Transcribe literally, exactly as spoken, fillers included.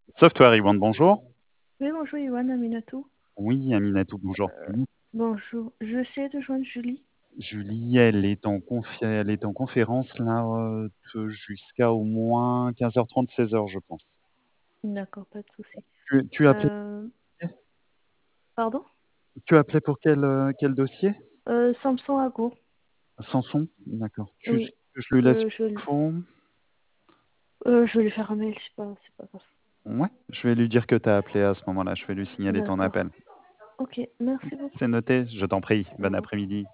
Software Iwan, bonjour. Oui, bonjour Yoann, Aminatou. Oui, Aminatou, bonjour. Euh, Mmh. bonjour, j'essaie de joindre Julie. Julie, elle est en confi elle est en conférence là, heu, te jusqu'à au moins quinze heures trente, seize heures, je pense. D'accord, pas de souci. Tu tu appelais Euh, pardon? tu appelais pour quel, heu, quel dossier? Euh, Samson Ago. Samson? D'accord. Tu Oui, que je lui laisse euh, je, vais- l'info? euh, je vais lui faire un mail, c'est pas, c'est pas grave. Ouais, je vais lui dire que tu as appelé à ce moment-là, je vais lui signaler ton D'accord. appel. Ok, merci beaucoup. C'est noté, je t'en prie. Au Bon revoir. après-midi.